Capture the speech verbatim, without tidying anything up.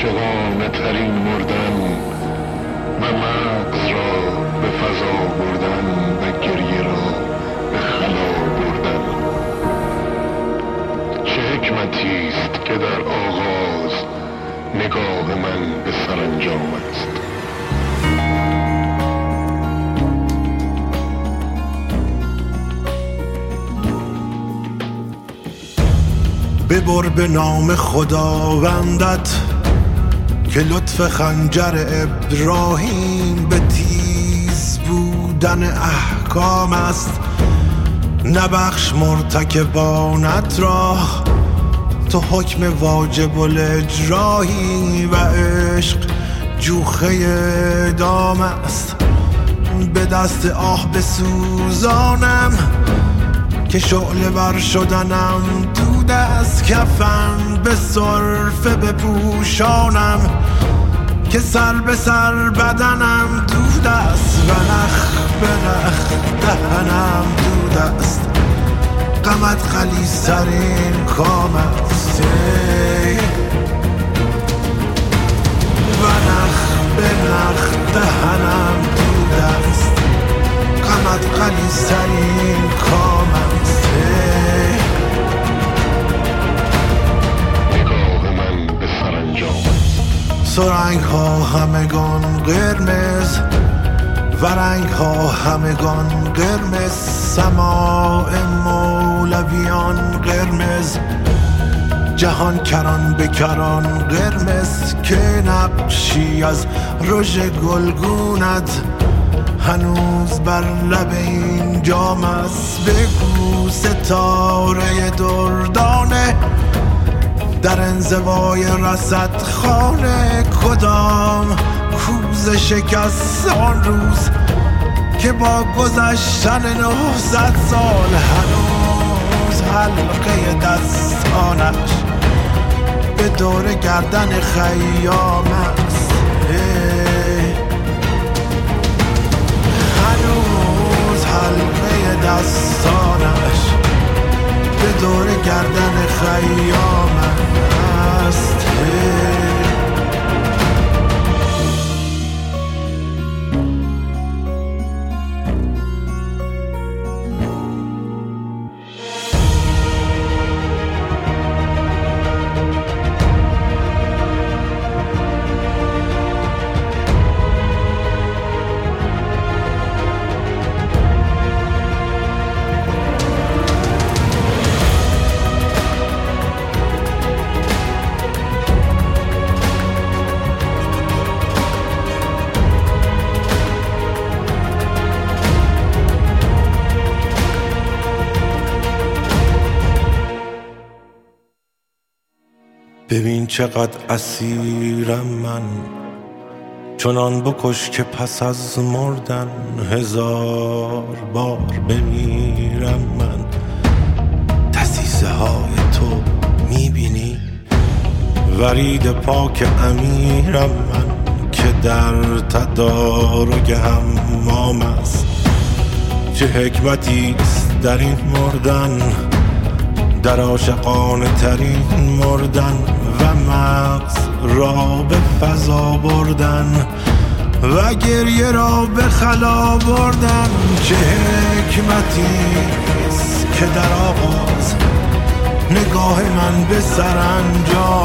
عاشقانه ترین مردن و مغز را به فضا بردن و گریه را به خلا بردن. چه حکمتی است که در آغاز نگاه من به سرانجام است. ببر به نام خداوندت که لطف خنجر ابراهیم به تیز بودن احکام است. نبخش مرتکبانت را، تو حکم واجب الاجرایی و عشق جوخه دام است. به دست آه بسوزانم که شعله بر شدنم دود از کفن، به صرفه بپوشانم که سر به سر بدنم دود است و نخ به نخ دهنم دود است. غمت غلیظ‌ترین کام است و نخ به نخ دهنم دود است. غمت غلیظ‌ترین کام است. نگاه من به سرانجام است. سرنگ ها همگان قرمز و رنگ ها همگان قرمز. سماع مولویان قرمز، جهان کران به کران قرمز. که نقشی از رژ گلگونت هنوز بر لب این جام است. بگو ستاره دردانه در انزوای رصد خانه کدام کوزه شکست آن روز که با گذشتن نهصد سال هنوز حلقه دستانش به دور گردن خیام است. هنوز حلقه دستانش به دور گردن خیام است. ببین چقدر اسیرم من، چنان بکش که پس از مردن هزار بار بمیرم من. دسیسه های تو میبینی، ورید پاک امیرم من که در تدارک حمام است. چه حکمتی است در این مردن، در عاشقانه ترین مردن و مغز را به فضا بردن و گریه را به خلا بردن. چه حکمتی است که در آغاز نگاه من به سرانجام